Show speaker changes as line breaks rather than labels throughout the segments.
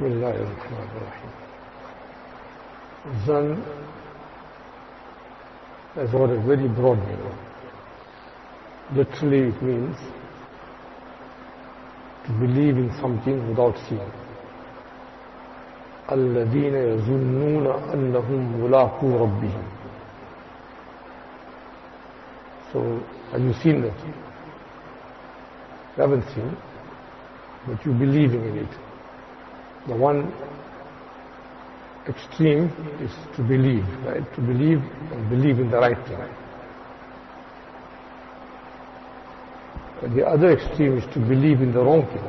Bismillahirrahmanirrahim. Zan has got a very broad meaning. Literally it means to believe in something without seeing. الَّذِينَ يَظُنُّونَ أَنَّهُمْ مُلَاقُو رَبِّهِمْ. So, have you seen that? You haven't seen, but you believe in it. The one extreme is to believe, right? To believe and believe in the right thing. But the other extreme is to believe in the wrong thing.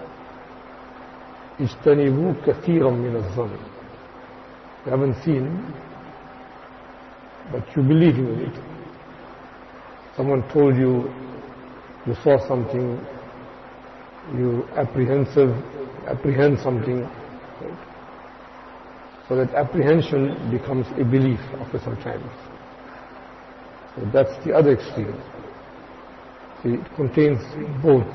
اجتنبوا كثيرا من الظن. You haven't seen, but you believe in it. Someone told you, you saw something, you apprehend something, right? So that apprehension becomes a belief after some time. So that's the other extreme. See, it contains both.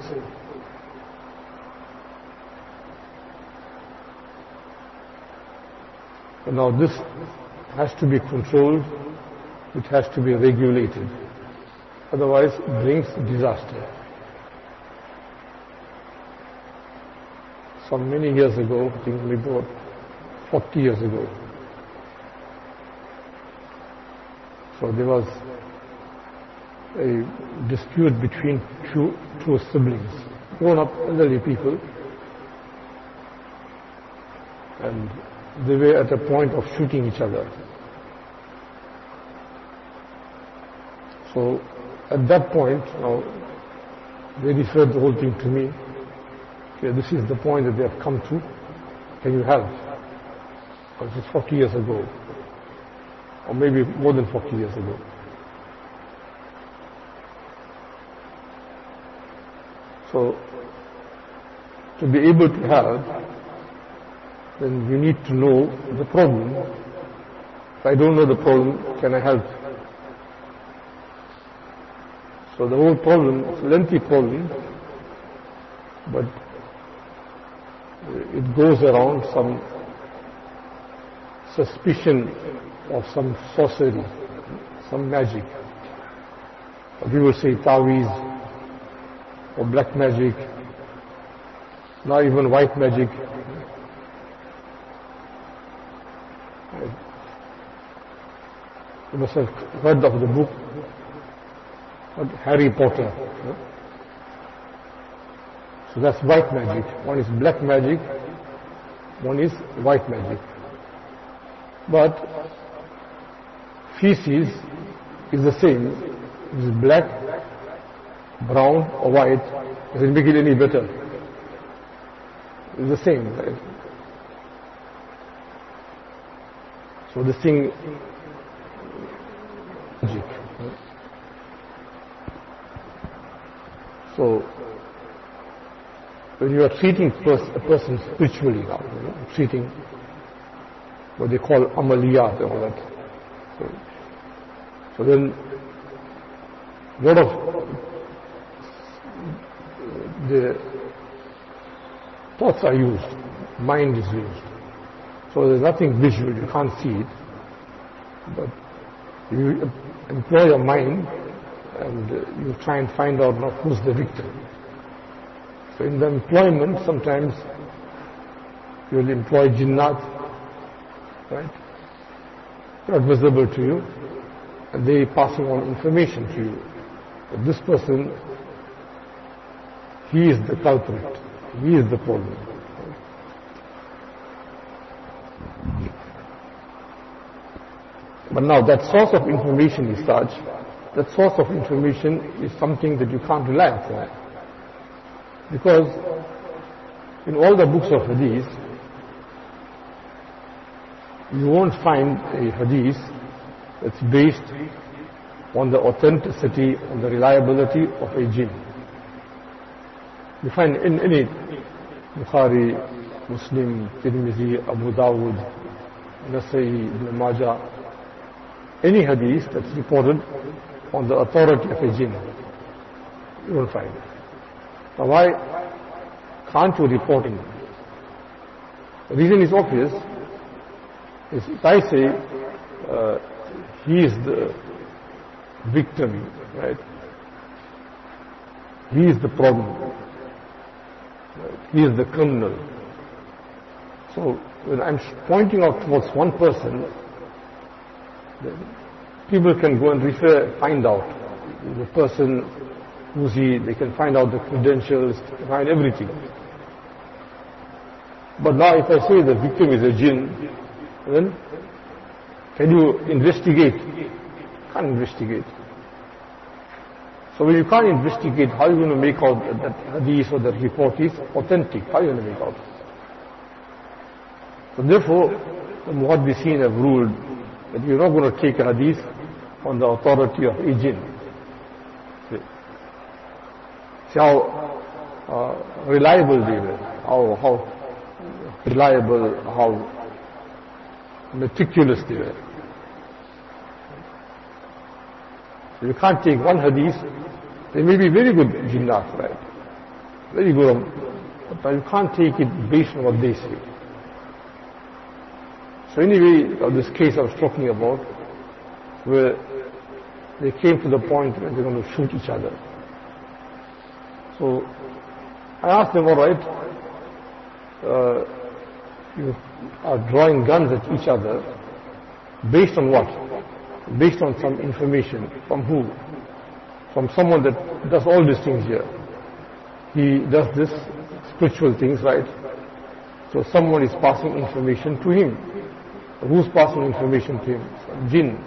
But now this has to be controlled, it has to be regulated. Otherwise it brings disaster. Some many years ago, I think maybe about 40 years ago, so there was a dispute between two siblings, grown-up elderly people, and they were at a point of shooting each other. So at that point, now they referred the whole thing to me. Okay, this is the point that they have come to. Can you help? This is 40 years ago, or maybe more than 40 years ago. So to be able to help, then you need to know the problem. If I don't know the problem, can I help? So the whole problem is a lengthy problem, but it goes around some suspicion of some sorcery, some magic. People say taweez or black magic, now even white magic. You must have heard of the book Harry Potter. So that's white magic. One is black magic, one is white magic. But feces is the same. It is black, brown or white. Does it make it any better? It's the same, right? So this thing, magic. So when you are treating a person spiritually now, treating what they call amaliyat and all that. So then a lot of the thoughts are used, mind is used. So there's nothing visual, you can't see it, but you employ your mind and you try and find out now who's the victim. So in the employment, sometimes you will employ jinnat, right? Not visible to you, and they passing on information to you. But this person, he is the culprit, he is the problem. But now that source of information is such, that source of information is something that you can't rely upon. Because in all the books of hadith, you won't find a hadith that's based on the authenticity, on the reliability of a jinn. You find in any Bukhari, Muslim, Tirmidhi, Abu Dawud, Nasai, Ibn Majah, any hadith that's reported on the authority of a jinn, you won't find it. Now why can't you report it? The reason is obvious. If I say he is the victim, right? He is the problem. Right? He is the criminal. So when I'm pointing out towards one person, then people can go and find out the person, who's he, they can find out the credentials, find everything. But now if I say the victim is a jinn, then can you investigate? Can't investigate. So when you can't investigate, how are you going to make out that hadith or that report is authentic? How are you going to make out? So therefore, the muhaddithin have ruled that you're not going to take a hadith on the authority of a jinn. See how reliable they were, how reliable, how meticulous they were. You can't take one hadith. They may be very good jinnat, right? Very good, but you can't take it based on what they say. So anyway, this case I was talking about, where they came to the point where they're going to shoot each other. So I asked them, all right, you are drawing guns at each other based on what? Based on some information. From who? From someone that does all these things here. He does this spiritual things, right? So someone is passing information to him. Who's passing information to him? Some jinn.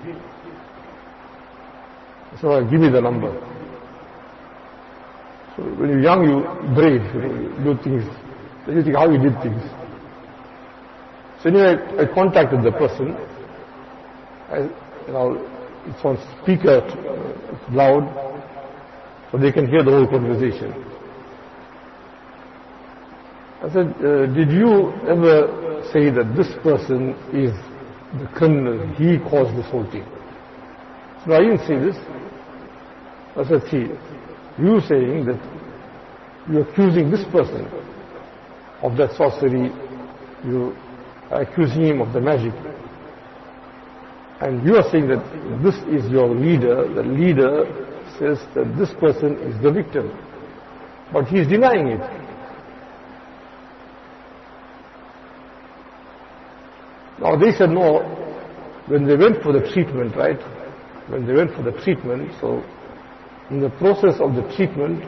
So give me the number. So when you're young, you're brave, you do things. Then you think how you did things. So anyway, I contacted the person. It's on speaker, it's loud, so they can hear the whole conversation. I said, did you ever say that this person is the criminal, he caused this whole thing? So I didn't say this. I said, see, you saying that you're accusing this person of that sorcery, you are accusing him of the magic. And you are saying that this is your leader. The leader says that this person is the victim. But he is denying it. Now they said no. When they went for the treatment, right? When they went for the treatment, so in the process of the treatment,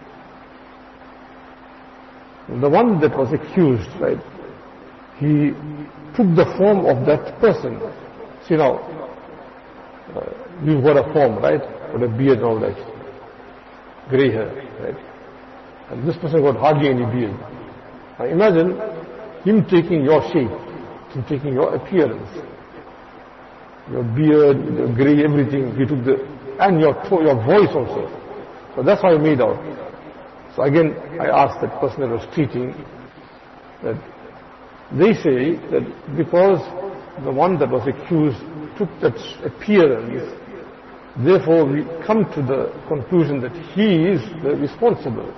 the one that was accused, right? He took the form of that person. See now, you've got a form, right? Got a beard and all that. Grey hair, right? And this person got hardly any beard. Now imagine him taking your shape, him taking your appearance. Your beard, your grey, everything, he took and your voice also. So that's how he made out. So again, I asked that person that was treating, that they say that because the one that was accused took that appearance, therefore we come to the conclusion that he is the responsible.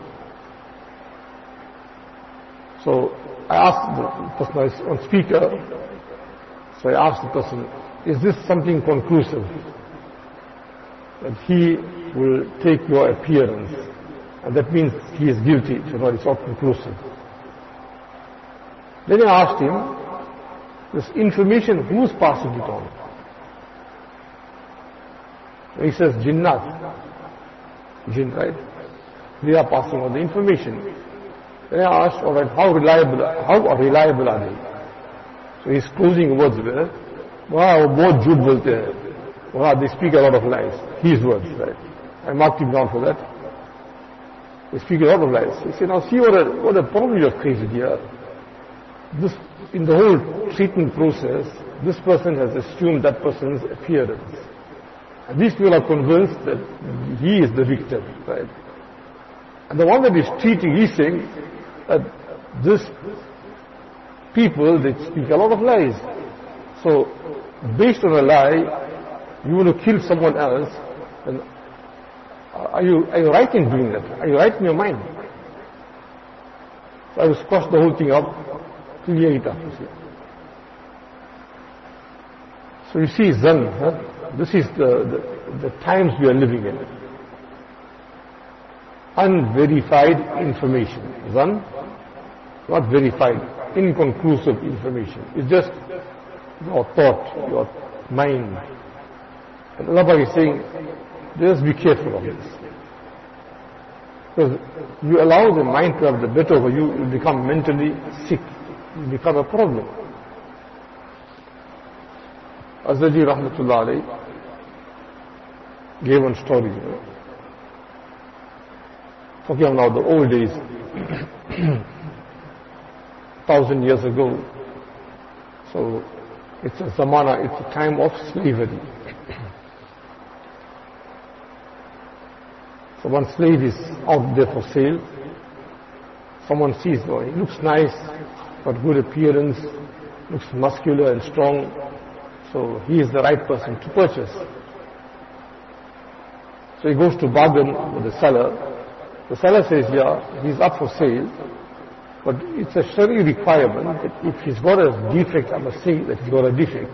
So I asked the person on speaker, so I asked the person, is this something conclusive? That he will take your appearance, and that means he is guilty, so no, it's not conclusive. Then I asked him, this information, who's passing it on? He says, jinnat. Jinn, right? They are passing on the information. Then I asked, all right, how reliable are they? So his closing words were, both jhoot bolte hai. They speak a lot of lies. His words, right? I marked him down for that. They speak a lot of lies. He said, now see what a problem you have created here. This, in the whole treatment process, this person has assumed that person's appearance. And these people are convinced that he is the victim, right? And the one that is treating, he's saying that this people, they speak a lot of lies. So, based on a lie, you want to kill someone else, and are you right in doing that? Are you right in your mind? So I will squash the whole thing up. clear it up. So you see, Zan, this is the times we are living in. Unverified information. Zan, not verified, inconclusive information. It's just your thought, your mind. And Allah is saying, just be careful of this. Because you allow the mind to have the better over you, you become mentally sick. You become a problem. Azzaji Rahmatullah alayhi gave one story. Talking about the old days, 1,000 years ago. So it's a zamana, it's a time of slavery. So one slave is out there for sale. Someone sees, oh, he looks nice, got good appearance, looks muscular and strong. So he is the right person to purchase. So he goes to bargain with the seller. The seller says, yeah, he's up for sale, but it's a Shari requirement that if he's got a defect, I must say that he's got a defect.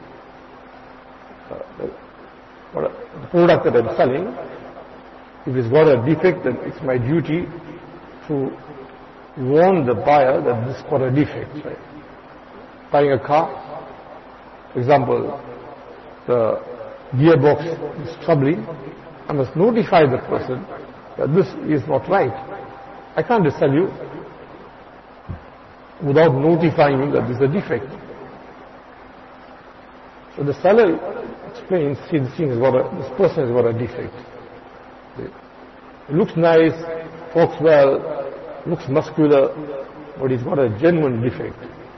The product that I'm selling, if it's got a defect, then it's my duty to warn the buyer that this got a defect. Right? Buying a car, for example, the gearbox is troubling, I must notify the person that this is not right. I can't just sell you without notifying you that this is a defect. So the seller explains, see, this person has got a defect. He looks nice, talks well, looks muscular, but he's got a genuine defect.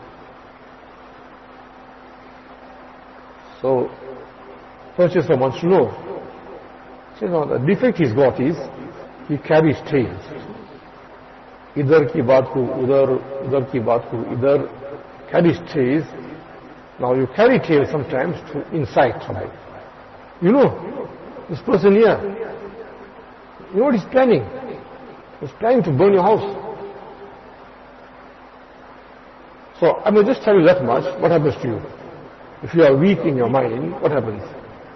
So, purchaser wants to know. So, now the defect he's got is, he carries tails. Idhar ki baat ko udhar, udhar ki baat ko idhar, carries tails. Now you carry tails sometimes to incite somebody. You know, this person here, you know what he's planning? He's planning to burn your house. So I may just tell you that much. What happens to you? If you are weak in your mind, what happens?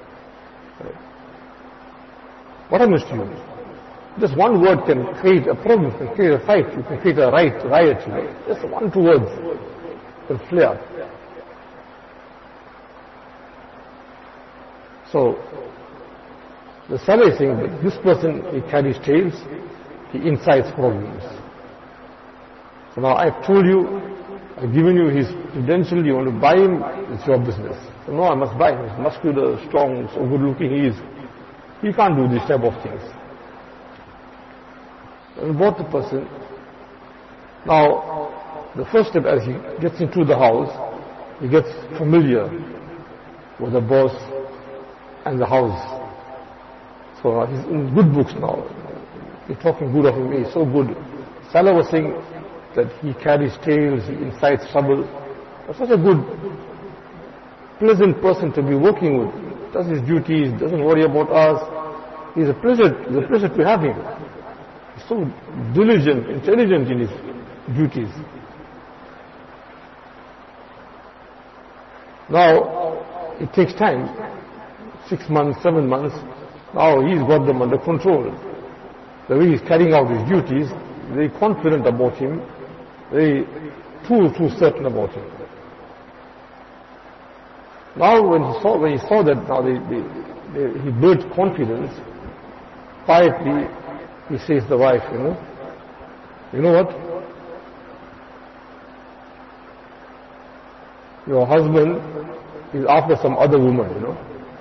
What happens to you? Just one word can create a problem, can create a fight, you can create a riot. Just 1, 2 words will flare. So the seller is saying that this person, he carries tails, he incites problems. So now I've told you, I've given you his credential, you want to buy him, it's your business. So no, I must buy him, he's muscular, strong, so good looking he is. He can't do this type of things. So we bought the person. Now, the first step as he gets into the house, he gets familiar with the boss and the house. So he's in good books now. You're talking good of him, he's so good. Salah was saying that he carries tales, he incites trouble. Such a good, pleasant person to be working with. Does his duties, doesn't worry about us. It's a pleasure to have him. He's so diligent, intelligent in his duties. Now, it takes time. 6 months, 7 months. Now he's got them under control. The way he's carrying out his duties, very confident about him, very too certain about him. Now when he saw that now he built confidence, quietly he says to the wife, you know what? Your husband is after some other woman,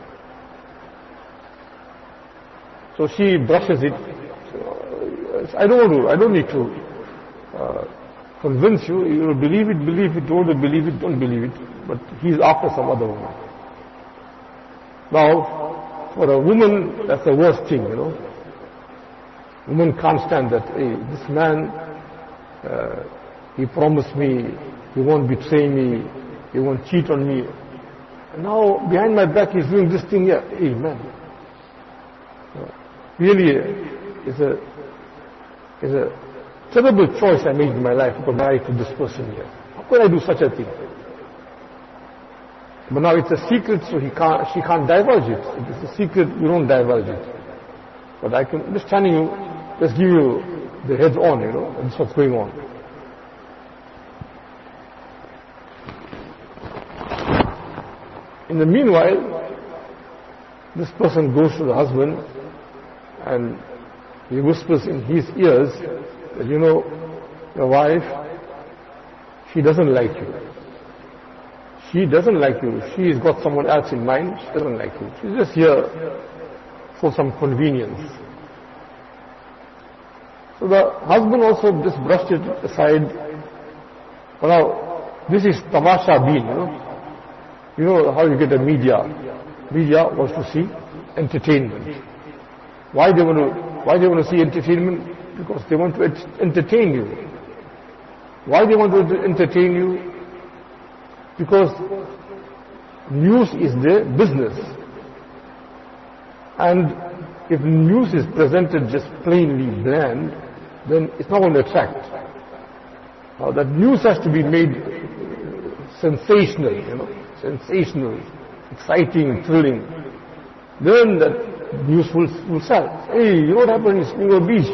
So she brushes it. I don't need to convince you. You will believe it, don't believe it, don't believe it. But he's after some other woman. Now, for a woman, that's the worst thing, Woman can't stand that. Hey, this man, he promised me, he won't betray me, he won't cheat on me. And now, behind my back, he's doing this thing here. Hey, man. Really, it's a terrible choice I made in my life to go marry to this person here. could I do such a thing? But now it's a secret, so she can't divulge it. If it's a secret, you don't divulge it. But I can just telling you, just give you the heads on, that's what's going on. In the meanwhile, this person goes to the husband and he whispers in his ears that, your wife, she doesn't like you. She doesn't like you. She's got someone else in mind. She doesn't like you. She's just here for some convenience. So the husband also just brushed it aside. Well, now, this is tamasha been, You know how you get the media. Media wants to see entertainment. Why they want to see entertainment? Because they want to entertain you. Why they want to entertain you? Because news is their business. And if news is presented just plainly bland, then it's not going to attract. Now that news has to be made sensational, sensational, exciting, thrilling. Then that news will sell. Hey, you know what happened in Sligo Beach?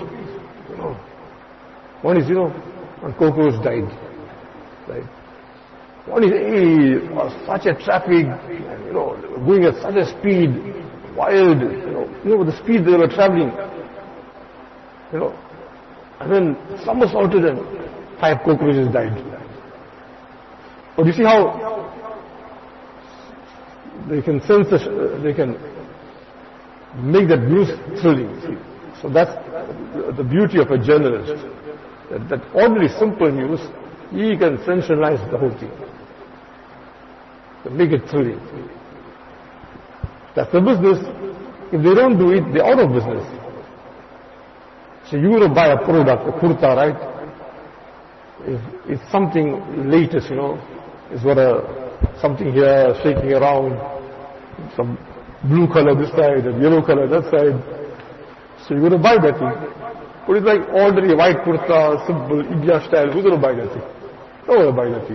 One is, one cockroach died. Right? One is, hey, such a traffic, going at such a speed, wild, the speed they were traveling, and then somersaulted and 5 cockroaches died. But you see how they can they can make that news thrilling. See? So that's the beauty of a journalist. That ordinary simple news, he can sensationalize the whole thing. To make it thrilling. That's the business. If they don't do it, they're out of business. So you go to buy a product, a kurta, right? If it's something latest, it's got something here shaking around, some blue color this side and yellow color that side. So you're going to buy that thing. But it's like ordinary white kurta, simple India style. Who's going to buy that thing? No one will buy that thing.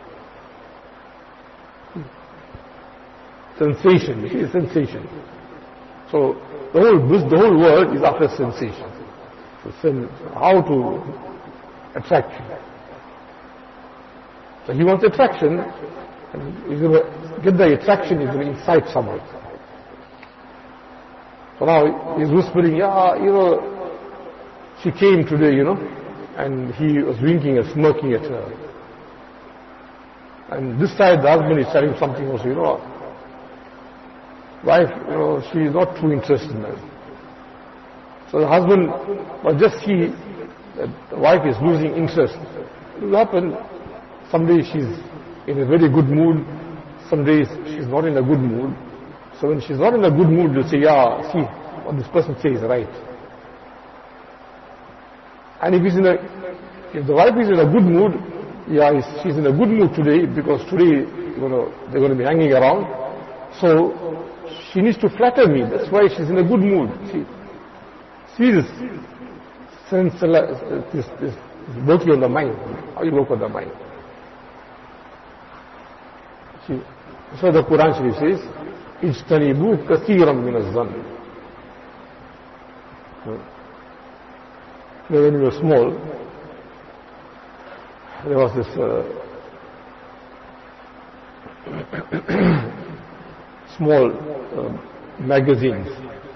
Sensation, you see, sensation. So the whole world is after sensation. So how to attract you. So he wants attraction, and he's going to get the attraction, he's going to incite someone. So now he's whispering, she came today, and he was winking and smirking at her. And this side the husband is telling something also, wife, she is not too interested in that. So the husband must just see that the wife is losing interest. It will happen. Some days she's in a very good mood, some days she's not in a good mood. So when she's not in a good mood, you'll say, see, what this person says is right. And if the wife is in a good mood, she's in a good mood today, because today, they're going to be hanging around. So she needs to flatter me. That's why she's in a good mood. See this sense, this working on the mind. How you work on the mind. See, so the Quran Sharif says, "Ijtanibu kathiran min az-zann." When we were small, there was this small magazines.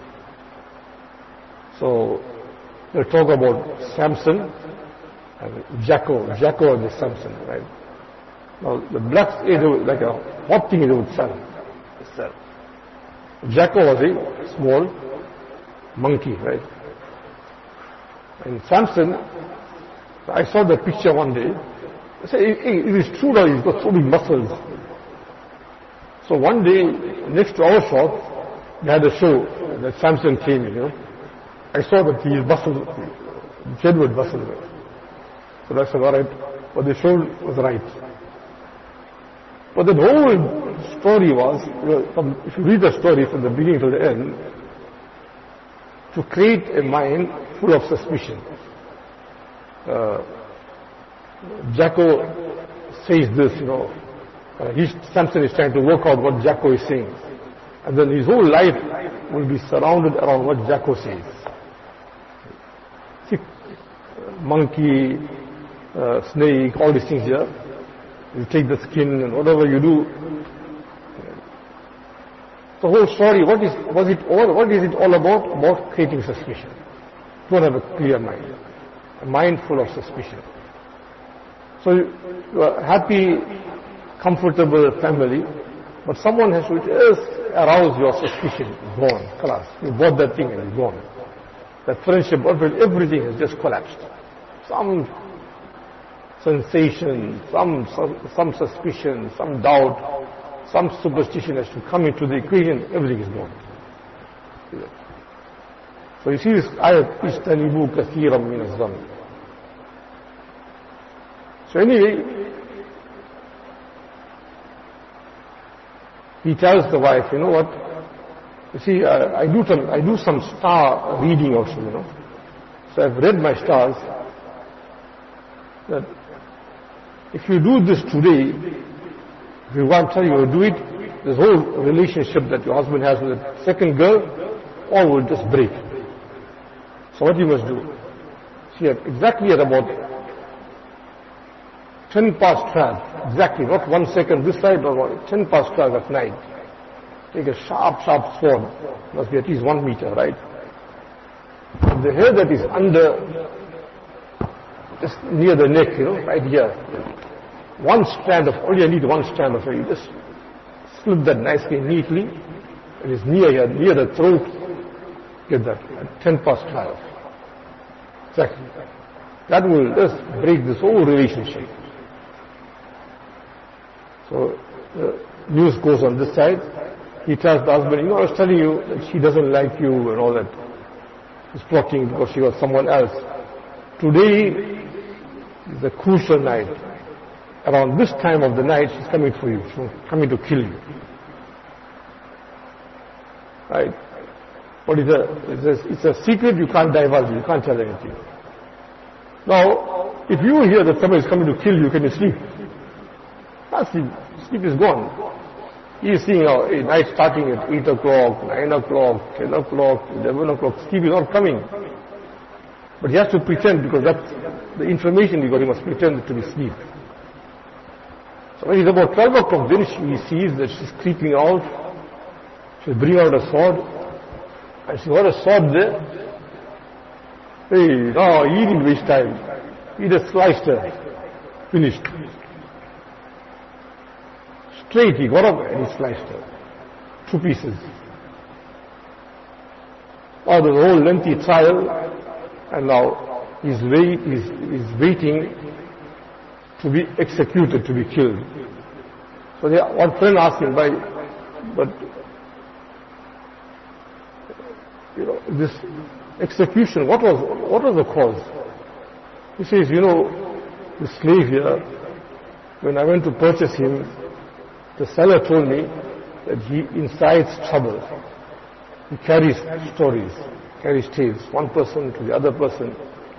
So they'll talk about Samson and Jacko and the Samson, right? Now the blacks, like a hot thing they would sell. Jacko was a small monkey, right? And Samson, I saw the picture one day. I said, it is true that he's got so many muscles. So one day, next to our shop, they had a show that Samson came in, I saw that his muscles, genuine muscles. So I said, all right, what they showed was right. But the whole story was, if you read the story from the beginning to the end, to create a mind full of suspicion. Jacko says this, Samson is trying to work out what Jacko is saying. And then his whole life will be surrounded around what Jacko says. See, monkey, snake, all these things here. You take the skin and whatever you do. The whole story, what is it all about? About creating suspicion. Don't have a clear mind. A mind full of suspicion. So you are happy, comfortable family, but someone has to just arouse your suspicion. Gone, class. You bought that thing and it's gone. That friendship, everything has just collapsed. Some sensation, some suspicion, some doubt, some superstition has to come into the equation, everything is gone. So you see this ayat, إِجْتَنِبُوا كَثِيرًا مِنَ الظَّنِّ. So anyway, he tells the wife, you know what, you see, I do some star reading also, So I've read my stars, that if you do this today, if you want to tell you do it, this whole relationship that your husband has with the second girl, all will just break. So what you must do? See, exactly at about 10 past 12, exactly, not 1 second this side or 10 past 12 at night, take a sharp sword, must be at least 1 meter, right? And the hair that is under, just near the neck, right here, one strand of, only I need one strand of hair, you just slip that nicely, neatly, it is near here, near the throat, get that, at 10 past 12. Exactly. That will just break this whole relationship. So, news goes on this side, he tells the husband, I was telling you that she doesn't like you and all that. She's plotting because she got someone else. Today is a crucial night. Around this time of the night, she's coming for you. She's coming to kill you. Right? But it's a secret you can't divulge, you can't tell anything. Now, if you hear that somebody is coming to kill you, can you sleep? Can't sleep. Sleep is gone. He is seeing a night starting at 8 o'clock, 9 o'clock, 10 o'clock, 11 o'clock. Sleep is not coming. But he has to pretend because that's the information he got. He must pretend to be asleep. So when it's about 12 o'clock, then he sees that she's creeping out. She'll bring out a sword. And she got a sword there. Hey, no, he didn't waste time. He just sliced her. Finished. Straight, he got up and he sliced her. 2 pieces. Now the whole lengthy trial, and now he's waiting to be executed, to be killed. So one friend asked him, but this execution, what was the cause? He says, the slave here, when I went to purchase him, the seller told me that he incites trouble. He carries stories, carries tales, one person to the other person.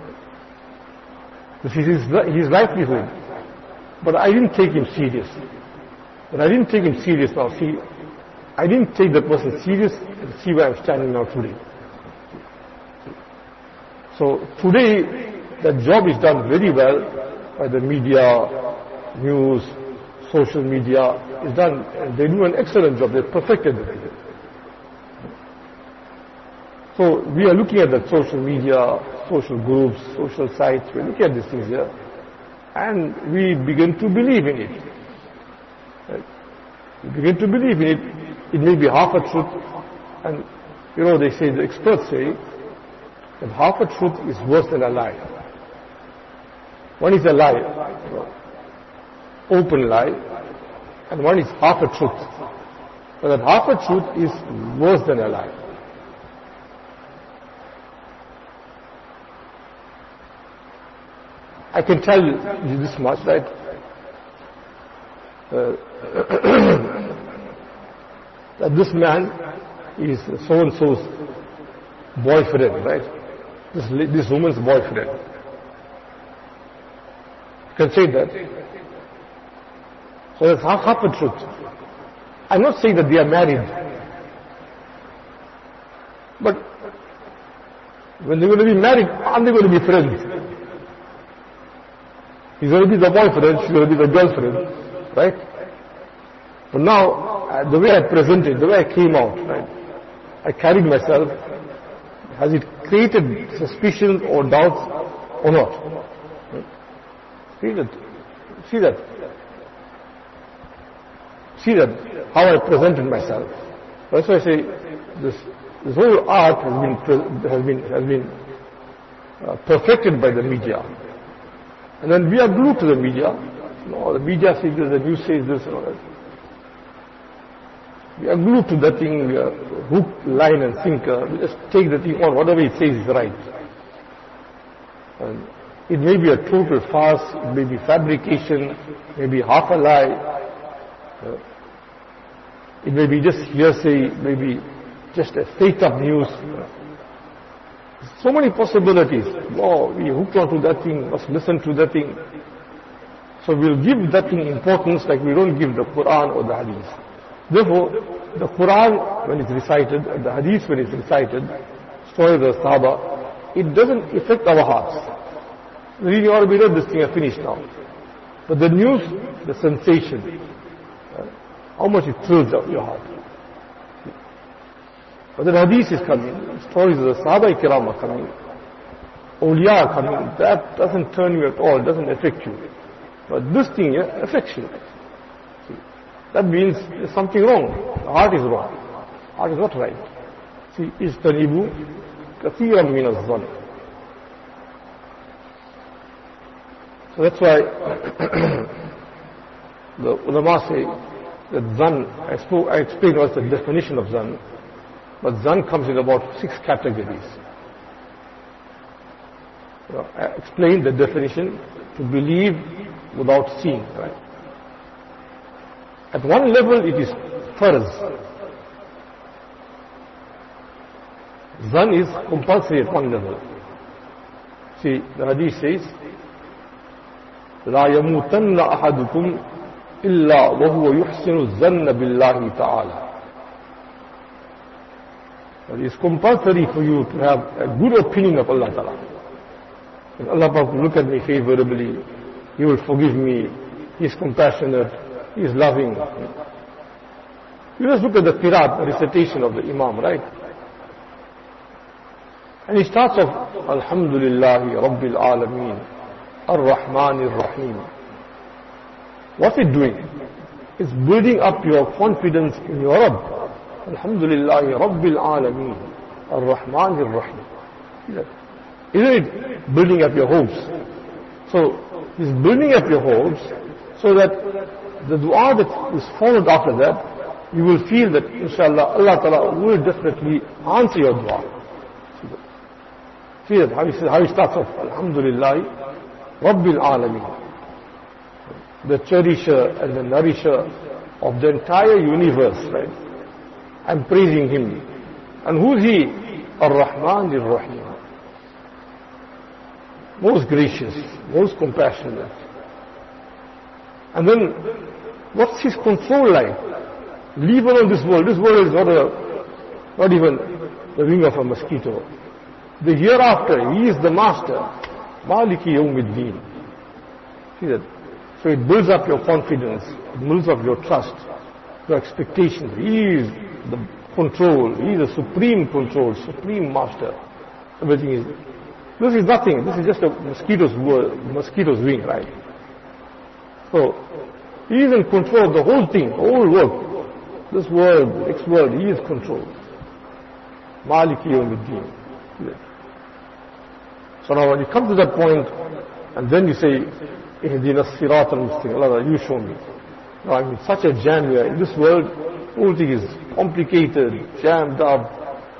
This is his livelihood. But I didn't take him serious. But I didn't take him serious now. See, I didn't take that person serious and see where I'm standing now today. So today, that job is done very well by the media, news, social media is done, and they do an excellent job. They perfected it. So we are looking at the social media, social groups, social sites. We look at these things here, and we begin to believe in it. Right? We begin to believe in it. It may be half a truth, and they say, the experts say that half a truth is worse than a lie. One is a lie, open lie, and one is half a truth. But that half a truth is worse than a lie. I can tell you this much, right? That this man is so-and-so's boyfriend, right? This woman's boyfriend. You can say that. So that's half the truth. I'm not saying that they are married. But when they're going to be married, aren't they going to be friends? He's going to be the boyfriend, she's going to be the girlfriend, right? But now, the way I presented, the way I came out, right? I carried myself. Has it created suspicions or doubts or not? Right? See that. See that, how I presented myself. That's why I say this whole art has been perfected by the media. And then we are glued to the media. The media says this, the news says this and all that. We are glued to that thing, we are hook, line and sinker. We just take the thing on, whatever it says is right. And it may be a total farce, it may be fabrication, maybe half a lie. It may be just hearsay, maybe just a fake up news. So many possibilities. Oh, we hooked onto that thing, must listen to that thing. So we'll give that thing importance like we don't give the Quran or the Hadith. Therefore, the Quran when it's recited, and the Hadith when it's recited, story of the Sahaba, it doesn't affect our hearts. Really, or we read this thing, I finished now. But the news, the sensation, how much it thrills up your heart. But the Hadith is coming, stories of the Sahaba Kiram are coming, awliya are coming, that doesn't turn you at all, doesn't affect you. But this thing affects you. See, that means there's something wrong. The heart is wrong. The heart is not right. See, istanibu kathiran min az-zann. So that's why the ulama say that zann, I explained what's the definition of zann, but zann comes in about 6 categories. I explained the definition, to believe without seeing, right? At one level it is farz. Zann is compulsory at one level. See, the hadith says, لا يموتن أحدكم إلا وهو يحسن الظن بالله تعالى. It is compulsory for you to have a good opinion of Allah Ta'ala. If Allah will look at me favorably, He will forgive me, He is compassionate, He is loving. You just look at the qiraat, the recitation of the Imam, right? And he starts off, Alhamdulillahi Rabbil Alameen, Ar-Rahman Ar-Rahim. What's it doing? It's building up your confidence in your Rabb. Alhamdulillahi Rabbil Alameen, Ar-Rahman Ar-Rahim. Isn't it building up your hopes? So, it's building up your hopes so that the dua that is followed after that, you will feel that inshallah Allah Ta'ala will definitely answer your dua. See that, how he starts off, Alhamdulillah Rabbil Alameen, the cherisher and the nourisher of the entire universe, right? I'm praising Him. And who's He? Ar-Rahman Ar-Rahim. Most gracious, most compassionate. And then, what's His control like? Leave alone this world. This world is not even the wing of a mosquito. The hereafter, He is the master. Maliki Yawmiddin. See that? So it builds up your confidence, it builds up your trust, your expectations. He is the control, He is the supreme control, supreme master. Everything is. This is nothing, this is just a mosquito's wing, right? So, He is in control of the whole thing, the whole world. This world, next world, He is controlled. Maliki Yawmiddin. So now when you come to that point, and then you say, Ihdina as-sirat al-mustaqim, Allah, you show me. Now I'm in such a jam here. In this world, the whole thing is complicated, jammed up.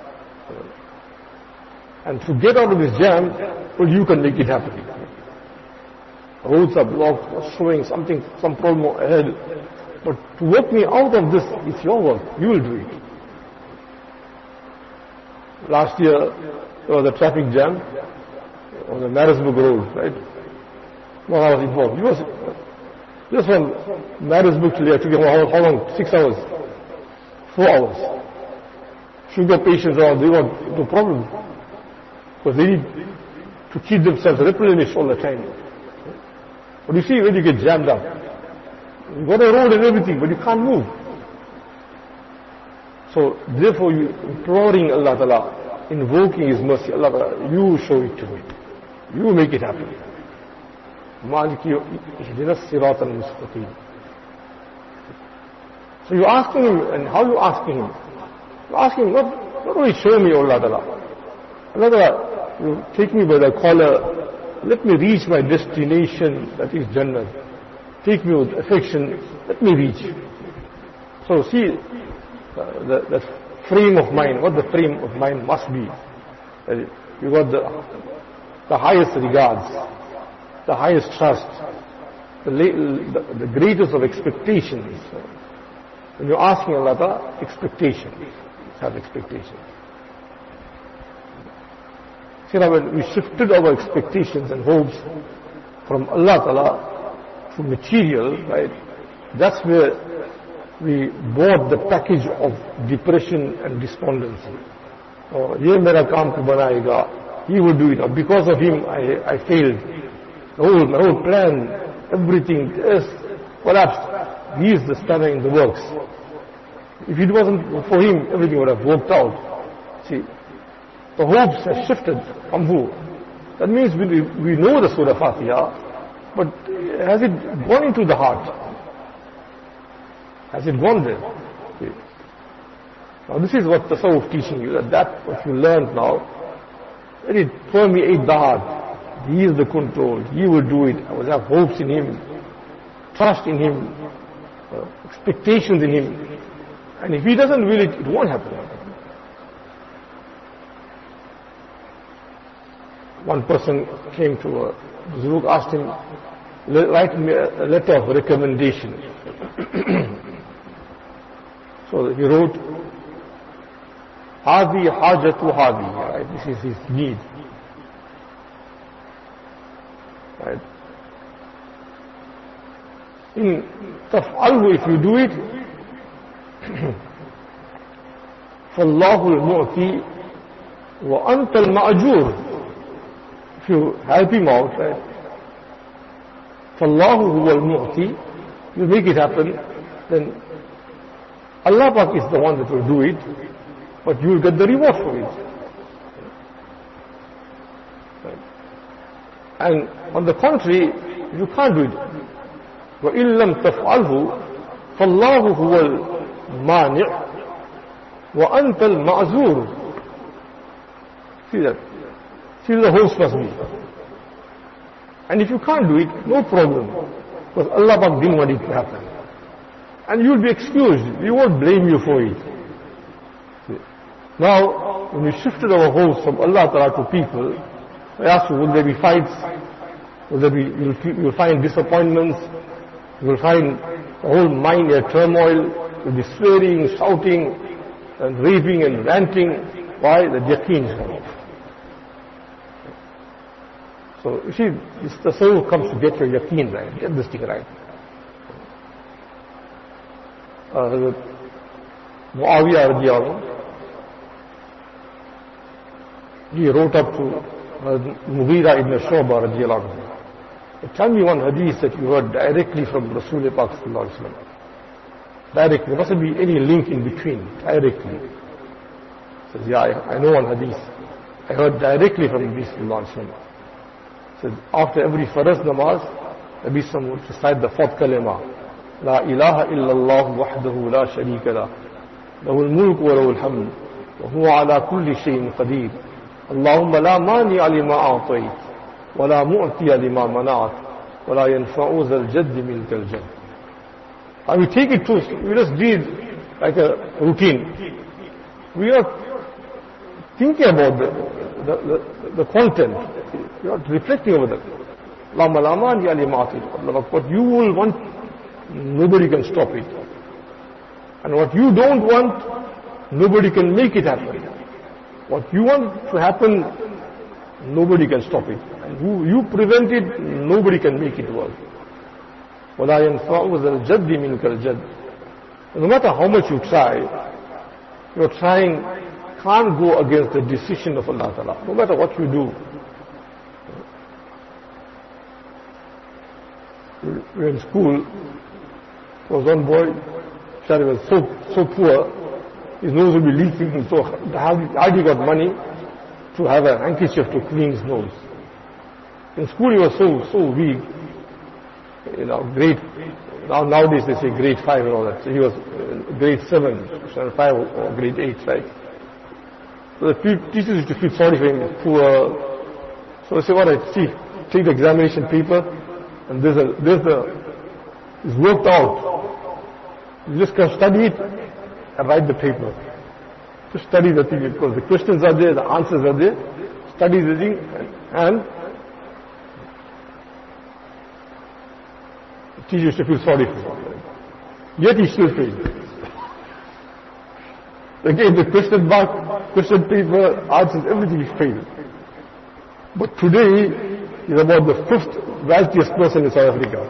And to get out of this jam, well, you can make it happen. Roads are blocked, showing something, some problem ahead. But to work me out of this, it's your work. You will do it. Last year, there was a traffic jam on the Marisburg Road, right? Well, I was involved. Just from Marisburg to there, it took him how long? 6 hours? 4 hours. Sugar patients are, they got the problem. Because they need to keep themselves replenished all the time. But you see, when you get jammed up, you got a road and everything, but you can't move. So, therefore, you imploring Allah Ta'ala, invoking His mercy, Allah Ta'ala, you show it to me. You make it happen. Maliki ihdina as-sirata al-mustaqim. So you're asking Him, and how you asking Him? You're asking Him, not only show me, Allah Ta'ala. Allah Ta'ala, you take me by the collar, let me reach my destination, that is Jannah. Take me with affection, let me reach. So see, the frame of mind, what the frame of mind must be. You got the highest regards, the highest trust, the greatest of expectations. When you're asking Allah Ta'ala, expectation. Have expectation. See now, when we shifted our expectations and hopes from Allah Ta'ala to material, right, that's where we bought the package of depression and despondency. Oh, ye mera kaam ko banayega, he will do it. Because of him, I failed. My whole plan, everything is collapsed. He is the spanner in the works. If it wasn't for him, everything would have worked out. See, the hopes have shifted from who? That means we know the Surah Fatiha, but has it gone into the heart? Has it gone there? See. Now this is what Tasawwuf teaching you, that what you learned now, let it permeate the heart. He is the control, He will do it. I will have hopes in Him, trust in Him, expectations in Him. And if He doesn't will it, it won't happen. One person came to a Buzurg, asked him, write me a letter of recommendation. So he wrote, Hadi hajatu hadi, right? This is his need. Right? In taf'alhu, if you do it, فَاللَّهُ الْمُعْتِي وَأَنْتَ الْمَأْجُورُ. If you help him out, right? فَاللَّهُ هُوَ الْمُعْتِي, you make it happen, then Allah Pak is the one that will do it, but you will get the reward for it. Right? And on the contrary, you can't do it. وَإِن لَمْ تَفْعَلْهُ فَاللَّهُ هُوَ الْمَانِعُ وَأَنْتَ الْمَعْذُورُ. See that? See the host must be. And if you can't do it, no problem. Because Allah Pak didn't want it to happen. And you will be excused. We won't blame you for it. See? Now, when we shifted our hopes from Allah Ta'ala to people, I asked you, will there be fights? Will there be, you'll find disappointments? You'll find the whole mind in turmoil. You'll be swearing, shouting, and raving and ranting. Why? The yaqeen is gone off. So, you see, the soul comes to get your yaqeen right, get this thing right. Muawiyah radiallahu anhu, he wrote up to Mughira ibn Shu'bah radiallahu anhu, tell me one hadith that you heard directly from Rasulullah Pak sallallahu alaihi wasallam. Directly, there mustn't be any link in between, directly. He says, yeah, I know one hadith. I heard directly from Nabi sallallahu alaihi wasallam. Says, after every Farz namaz, Nabi sallallahu would recite the fourth kalima. لا إله إلا الله وحده لا شريك له له الملك وله الحمد وهو على كل شيء قدير اللهم لا مانع لما أعطيت ولا معطي لما منعت ولا ينفع ذا الجد منك الجد. And we take it too, we just read like a routine. We are thinking about the content. We are reflecting over that. اللهم لا مانع لما أعطيت. What you will want, nobody can stop it. And what you don't want, nobody can make it happen. What you want to happen, nobody can stop it. And who you prevent it, nobody can make it work. وَلَا يَنْفَعُ ذَا الْجَدِّ مِنْكَ الْجَدِّ. No matter how much you try, your trying can't go against the decision of Allah Ta'ala, no matter what you do. We were in school, there was one boy, he was so poor, his nose would be leaking, so hardly got money to have a handkerchief to clean his nose. In school he was so weak, grade, nowadays they say grade 5 and all that, so he was grade 7, 5 or grade 8, right? So the teachers used to feel sorry for him, poor. So they say, what take the examination paper, and it's worked out. You just can study it and write the paper. Just study the thing, because the questions are there, the answers are there. Study the thing, and the teacher used to feel sorry for him. Yet he still failed. Again, the question mark, question paper, answers, everything he failed. But today, he's about the 5th wealthiest person in South Africa.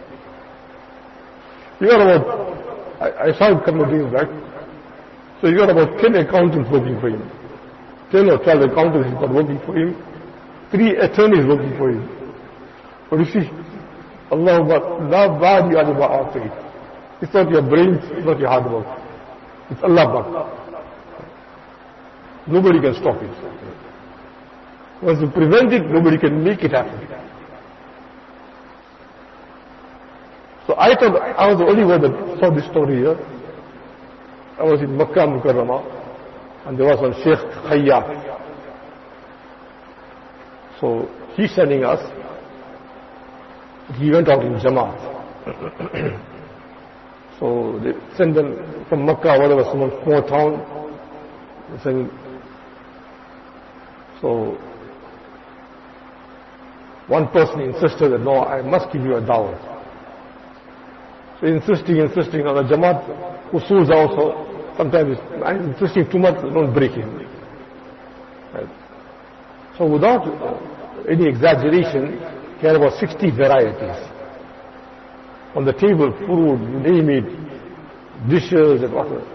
He got about, I saw him a couple of days back, so he got about 10 accountants working for him. 10 or 12 accountants he's got working for him. 3 attorneys working for him. But you see, Allahumma la ba'di alima a'tayt. It's not your brains, it's not your hard work. It's Allah. Nobody can stop it. Once you prevent it, nobody can make it happen. So I thought I was the only one that saw this story here. I was in Makkah Mukarramah, and there was one Sheikh Khayyat. So he's sending us. He went out in Jamaat. So they send them from Makkah, whatever, some small town. So one person insisted that, no, I must give you a dawah. So insisting, on the Jamaat, usuls also, sometimes insisting too much, don't break him. Right? So without any exaggeration, he had about 60 varieties. On the table, food, you name it, dishes and whatever.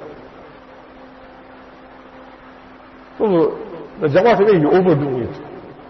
So the Jamaat said, you overdo it.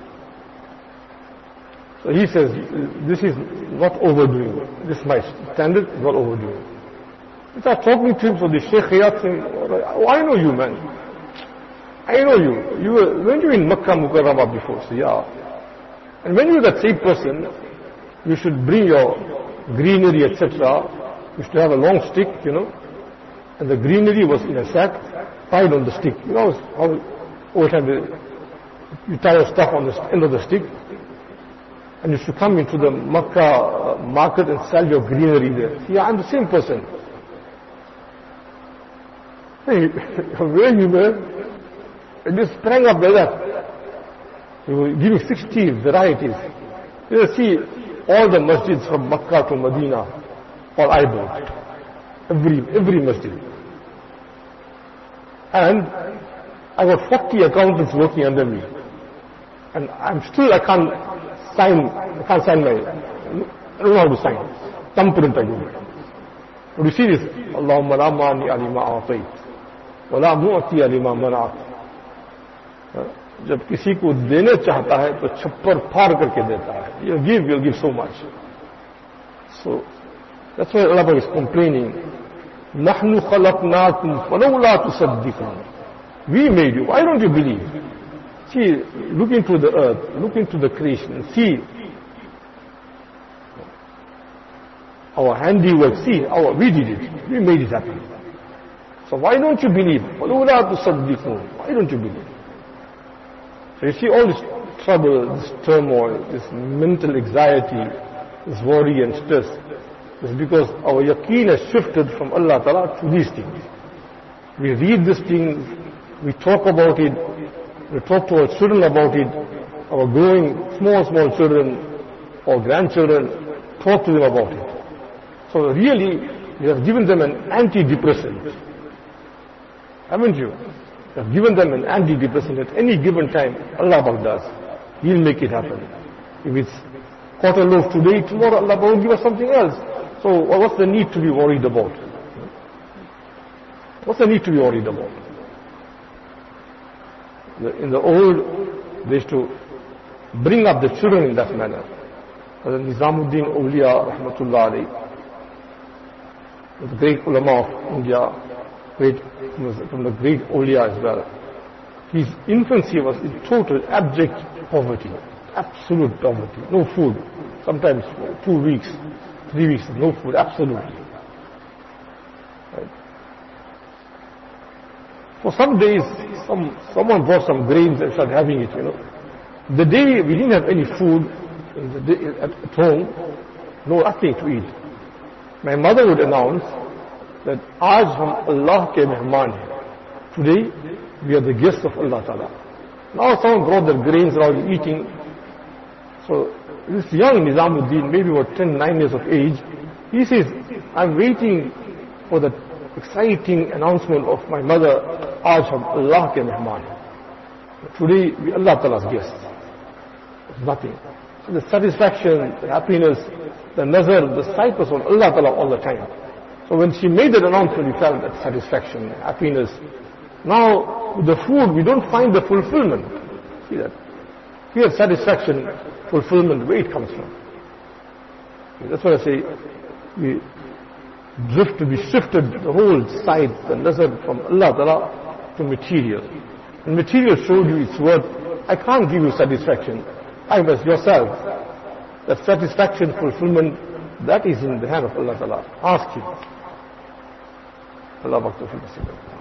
So he says, this is not overdoing. This is my standard, not overdoing. We start talking to him, so the Sheikh Hayat saying, oh, I know you, man. I know you. Weren't you in Makkah Mukarramah before? So yeah. And when you're that same person, you should bring your greenery, etc. You should have a long stick, and the greenery was in a sack, tied on the stick. You know how over time you tie your stuff on the end of the stick, and you should come into the Makkah market and sell your greenery there. See, I'm the same person. Hey, where you were? It just sprang up like that. You were giving 60 varieties. You see, all the masjids from Makkah to Medina, all I bought. Every masjid. And I got 40 accountants working under me. And I can't sign my, I don't know how to sign. Thumbprint I do. But you see this, Allahumma la mani alima a'tayt, wa la mu'ti alima mana'at. जब किसी को देने चाहता है तो छप्पर फाड़ करके देता है. You'll give so much. So that's why Allah is complaining. نحن خلقناكم فلولا تصدقون. We made you. Why don't you believe? See, look into the earth, look into the creation, see our handiwork, see we did it, we made it happen. So why don't you believe? فلولا تصدقون. Why don't you believe? So you see all this trouble, this turmoil, this mental anxiety, this worry and stress, is because our yaqeen has shifted from Allah Ta'ala to these things. We read these things, we talk about it, we talk to our children about it, our growing small children or grandchildren, talk to them about it. So really, we have given them an antidepressant. Haven't you? You have given them an antidepressant at any given time. Allah does. He'll make it happen. If it's quarter loaf today, tomorrow Allah will give us something else. So what's the need to be worried about? What's the need to be worried about? In the old, they used to bring up the children in that manner. Nizamuddin Awliya, Rahmatullah alayhi, the great ulama of India, from the great awliya as well. His infancy was in total abject poverty, absolute poverty, no food, sometimes 2 weeks, 3 weeks, no food, absolutely. Right. For some days, someone brought some grains and started having it, The day we didn't have any food at home, no nothing to eat. My mother would announce that Aaj hum Allah ke mehman hai. Today we are the guests of Allah Ta'ala. Now someone brought their grains around eating. So this young Nizamuddin, maybe about 9 years of age, he says, I'm waiting for the exciting announcement of my mother, Aaj hum Allah ke mehman hai. Today we are Allah Ta'ala's guests. There's nothing. So the satisfaction, the happiness, the nazar, the sight was on Allah Ta'ala all the time. So when she made that announcement, we felt that satisfaction, happiness. Now, with the food, we don't find the fulfillment. See that? Here, satisfaction, fulfillment, where it comes from. That's why I say, we shifted the whole sight, the nazar from Allah Ta'ala to material. And material showed you its worth. I can't give you satisfaction. I must yourself. That satisfaction, fulfillment, that is in the hand of Allah Ta'ala. Ask Him. Allah Bhakta Fi Basila.